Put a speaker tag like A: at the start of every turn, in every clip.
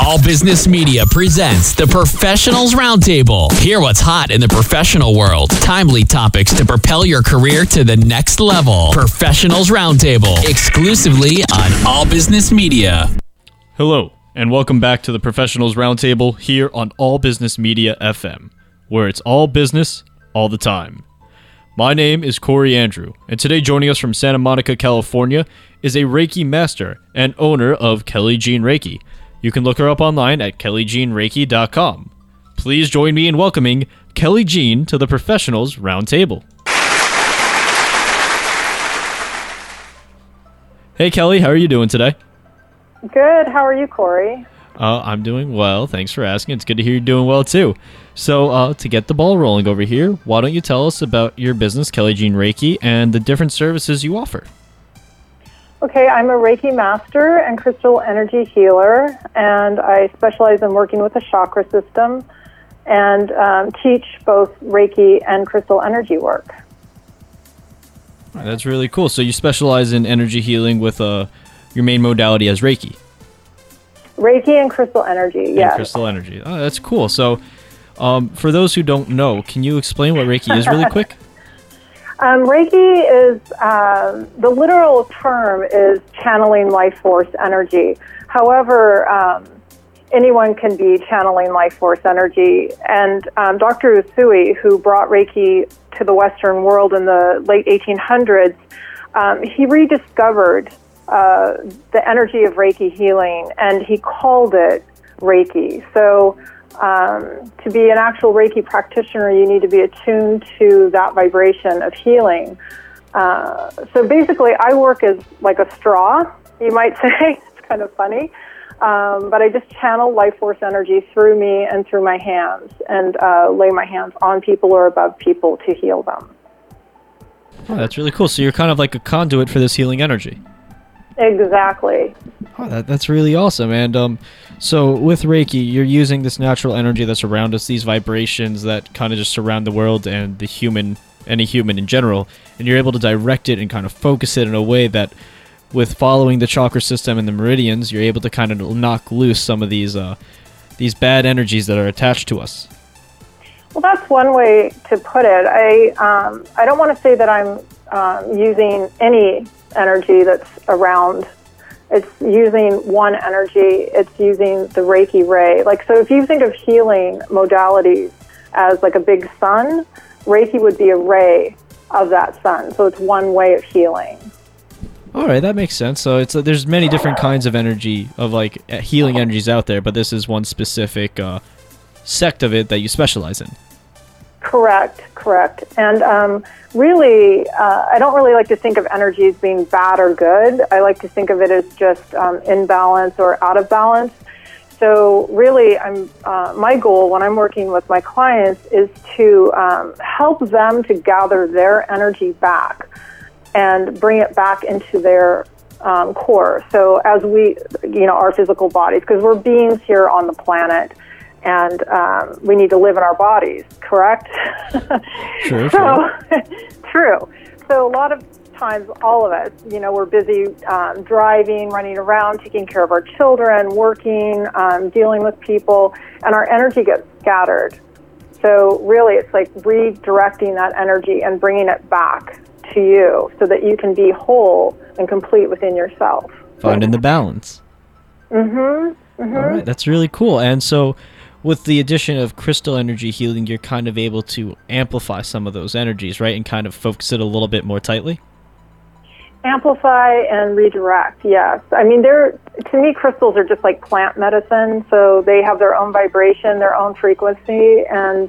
A: All Business Media presents the Professionals Roundtable. Hear what's hot in the professional world. Timely topics to propel your career to the next level. Professionals Roundtable, exclusively on All Business Media.
B: Hello, and welcome back to the Professionals Roundtable here on All Business Media FM, where it's all business, all the time. My name is Corey Andrew, and today joining us from Santa Monica, California, is a Reiki master and owner of Kelly Jean Reiki. You can look her up online at kellyjeanreiki.com. Please join me in welcoming Kelly Jean to the Professionals Roundtable. Hey Kelly, how are you doing today?
C: Good. How are you, Corey?
B: I'm doing well. Thanks for asking. It's good to hear you're doing well, too. So, to get the ball rolling over here, why don't you tell us about your business, Kelly Jean Reiki, and the different services you offer?
C: Okay, I'm a Reiki master and crystal energy healer, and I specialize in working with the chakra system and teach both Reiki and crystal energy work.
B: That's really cool. So you specialize in energy healing with your main modality as Reiki?
C: Reiki and crystal energy, yes.
B: And crystal energy. Oh, that's cool. So for those who don't know, can you explain what Reiki is really quick?
C: Reiki is, the literal term is channeling life force energy. However, anyone can be channeling life force energy. And Dr. Usui, who brought Reiki to the Western world in the late 1800s, he rediscovered the energy of Reiki healing, and he called it Reiki. So to be an actual Reiki practitioner, you need to be attuned to that vibration of healing. So basically, I work as like a straw, you might say. It's kind of funny. But I just channel life force energy through me and through my hands and lay my hands on people or above people to heal them.
B: Oh, that's really cool. So you're kind of like a conduit for this healing energy.
C: Exactly.
B: Oh, that's really awesome. And so with Reiki, you're using this natural energy that's around us, these vibrations that kind of just surround the world and the human, any human in general, and you're able to direct it and kind of focus it in a way that with following the chakra system and the meridians, you're able to kind of knock loose some of these bad energies that are attached to us.
C: Well, that's one way to put it. I don't want to say that I'm using any energy that's around. It's using one energy. It's using the Reiki ray. Like, so if you think of healing modalities as like a big sun, Reiki would be a ray of that sun. So it's one way of healing.
B: All right, that makes sense. So it's there's many different kinds of energy, of like healing energies out there, but this is one specific sect of it that you specialize in. Correct.
C: And really, I don't really like to think of energy as being bad or good. I like to think of it as just in balance or out of balance. So really, my goal when I'm working with my clients is to help them to gather their energy back and bring it back into their core. So as we, our physical bodies, because we're beings here on the planet, and we need to live in our bodies, correct?
B: True.
C: True. So a lot of times, all of us, we're busy driving, running around, taking care of our children, working, dealing with people, and our energy gets scattered. So really, it's like redirecting that energy and bringing it back to you so that you can be whole and complete within yourself.
B: Finding the balance.
C: Mm-hmm.
B: All right, that's really cool. And so with the addition of crystal energy healing, you're kind of able to amplify some of those energies, right? And kind of focus it a little bit more tightly?
C: Amplify and redirect, yes. I mean, to me, crystals are just like plant medicine, so they have their own vibration, their own frequency, and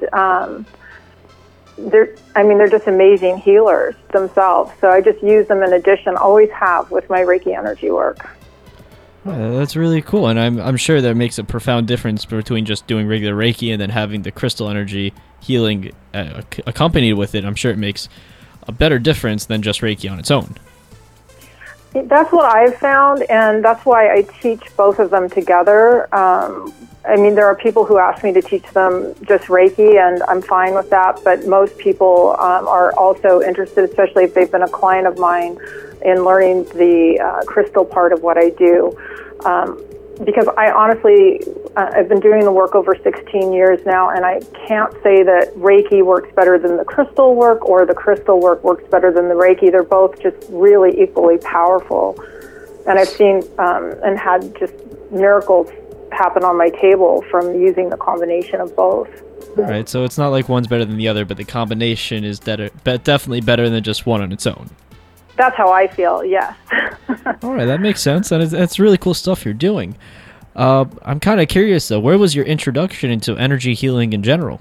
C: they're just amazing healers themselves. So I just use them in addition, always have, with my Reiki energy work.
B: Oh, that's really cool, and I'm sure that makes a profound difference between just doing regular Reiki and then having the crystal energy healing accompanied with it. I'm sure it makes a better difference than just Reiki on its own.
C: That's what I've found, and that's why I teach both of them together. I mean, there are people who ask me to teach them just Reiki, and I'm fine with that, but most people are also interested, especially if they've been a client of mine, in learning the crystal part of what I do. because I honestly, I've been doing the work over 16 years now, and I can't say that Reiki works better than the crystal work or the crystal work works better than the Reiki. They're both just really equally powerful. And I've seen and had just miracles happen on my table from using the combination of both.
B: All right, so it's not like one's better than the other, but the combination is definitely better than just one on its own.
C: That's how I feel, yes.
B: All right, that makes sense, and it's really cool stuff you're doing. I'm kind of curious, though. Where was your introduction into energy healing in general?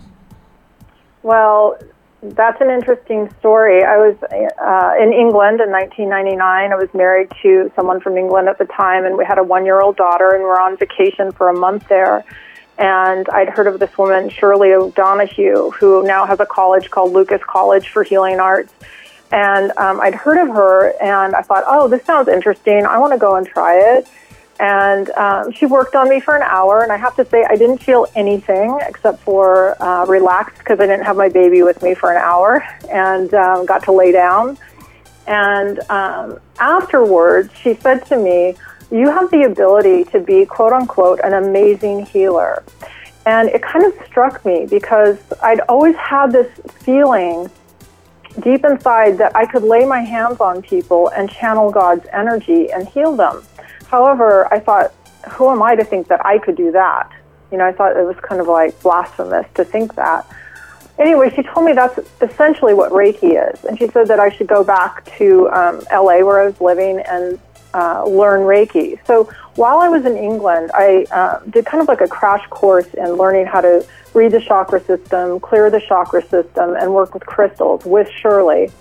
C: Well, that's an interesting story. I was in England in 1999. I was married to someone from England at the time, and we had a 1-year-old daughter, and we're on vacation for a month there. And I'd heard of this woman, Shirley O'Donoghue, who now has a college called Lucas College for Healing Arts. And I'd heard of her, and I thought, oh, this sounds interesting. I want to go and try it. And she worked on me for an hour, and I have to say I didn't feel anything except for relaxed because I didn't have my baby with me for an hour, and got to lay down. And afterwards, she said to me, you have the ability to be, quote unquote, an amazing healer. And it kind of struck me because I'd always had this feeling deep inside that I could lay my hands on people and channel God's energy and heal them. However, I thought, who am I to think that I could do that? You know, I thought it was kind of like blasphemous to think that. Anyway, she told me that's essentially what Reiki is. And she said that I should go back to LA where I was living and learn Reiki. So while I was in England, I did kind of like a crash course in learning how to read the chakra system, clear the chakra system, and work with crystals with Shirley.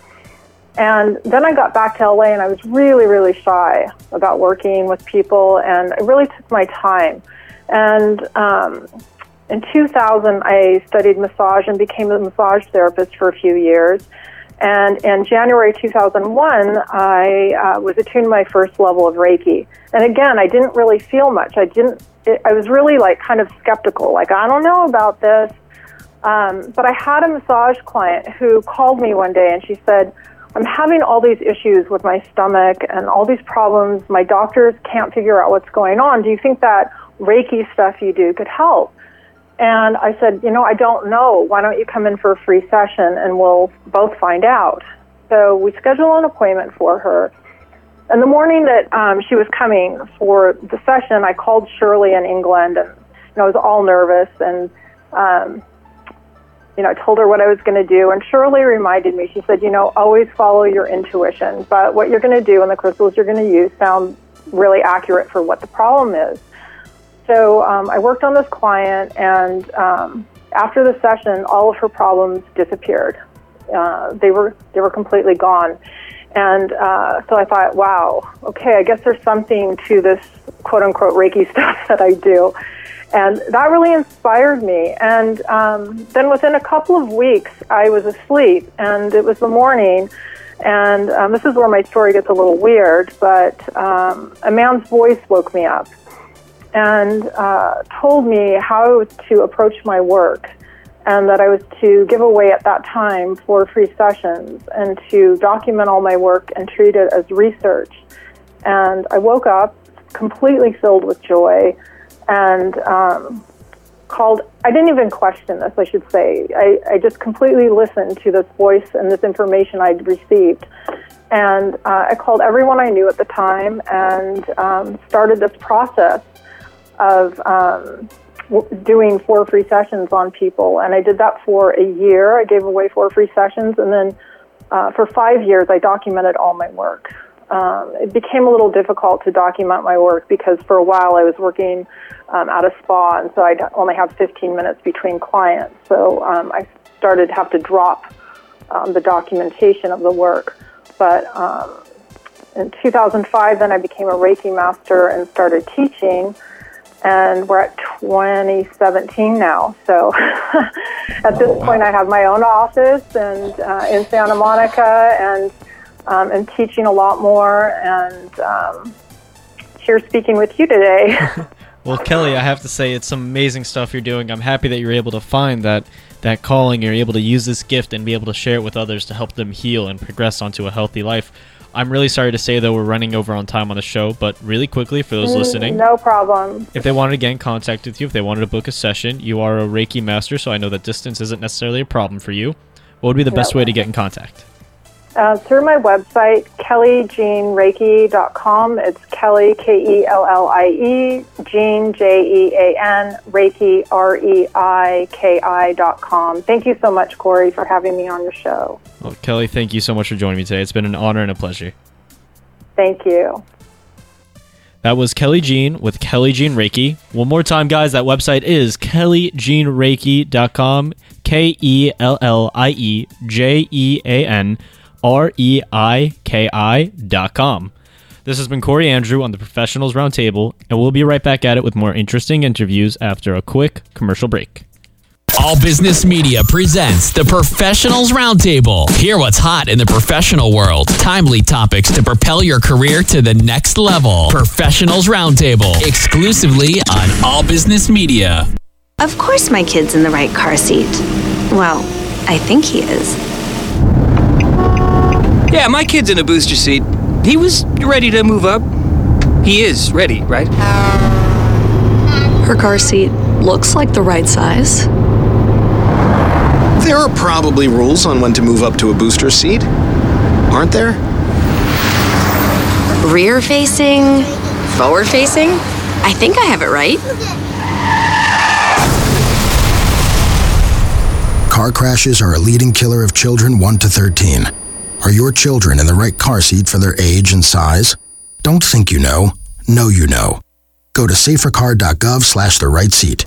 C: And then I got back to LA, and I was really, really shy about working with people, and I really took my time. And in 2000, I studied massage and became a massage therapist for a few years. And in January 2001, I was attuned to my first level of Reiki. And again, I didn't really feel much. I was really like kind of skeptical, like, I don't know about this. But I had a massage client who called me one day, and she said, I'm having all these issues with my stomach and all these problems. My doctors can't figure out what's going on. Do you think that Reiki stuff you do could help? And I said, I don't know. Why don't you come in for a free session and we'll both find out? So we scheduled an appointment for her. And the morning that she was coming for the session, I called Shirley in England, and I was all nervous, and I told her what I was going to do. And Shirley reminded me, she said, always follow your intuition, but what you're going to do and the crystals you're going to use sound really accurate for what the problem is. So I worked on this client, and after the session, all of her problems disappeared. They were completely gone. And so I thought, wow, okay, I guess there's something to this quote-unquote Reiki stuff that I do. And that really inspired me. And then within a couple of weeks, I was asleep, and it was the morning. And this is where my story gets a little weird, but a man's voice woke me up and told me how I was to approach my work, and that I was to give away at that time 4 free sessions and to document all my work and treat it as research. And I woke up completely filled with joy and called. I didn't even question this, I should say. I just completely listened to this voice and this information I'd received. And I called everyone I knew at the time and started this process of doing 4 free sessions on people. And I did that for a year. I gave away 4 free sessions. And then for 5 years, I documented all my work. It became a little difficult to document my work because for a while I was working at a spa, and so I'd only have 15 minutes between clients. So I started to have to drop the documentation of the work. But in 2005, then I became a Reiki master and started teaching. And we're at 2017 now. So at this point, I have my own office and in Santa Monica, and I'm teaching a lot more. And here speaking with you today.
B: Well, Kelly, I have to say it's some amazing stuff you're doing. I'm happy that you're able to find that calling. You're able to use this gift and be able to share it with others to help them heal and progress onto a healthy life. I'm really sorry to say, though, we're running over on time on the show, but really quickly, for those listening,
C: No problem.
B: if they wanted to get in contact with you, if they wanted to book a session, you are a Reiki master, so I know that distance isn't necessarily a problem for you. What would be the best way to get in contact?
C: Through my website, kellyjeanreiki.com. It's Kelly, Kellie, Jean, Jean, Reiki, REIKI.com. Thank you so much, Corey, for having me on your show.
B: Well, Kelly, thank you so much for joining me today. It's been an honor and a pleasure.
C: Thank you.
B: That was Kelly Jean with Kelly Jean Reiki. One more time, guys, that website is kellyjeanreiki.com, KellyJeanReiki.com. This has been Corey Andrew on the Professionals Roundtable, and we'll be right back at it with more interesting interviews after a quick commercial break.
A: All Business Media presents the Professionals Roundtable. Hear what's hot in the professional world. Timely topics to propel your career to the next level. Professionals Roundtable, exclusively on All Business Media.
D: Of course my kid's in the right car seat. Well, I think he is.
E: Yeah, my kid's in a booster seat. He was ready to move up. He is ready, right?
F: Her car seat looks like the right size.
G: There are probably rules on when to move up to a booster seat, aren't there?
D: Rear facing, forward facing. I think I have it right.
H: Car crashes are a leading killer of children 1 to 13. Are your children in the right car seat for their age and size? Don't think you know you know. Go to safercar.gov/the right seat.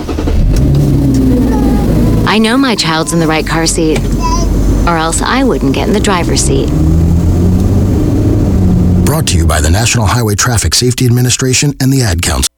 D: I know my child's in the right car seat, or else I wouldn't get in the driver's seat.
H: Brought to you by the National Highway Traffic Safety Administration and the Ad Council.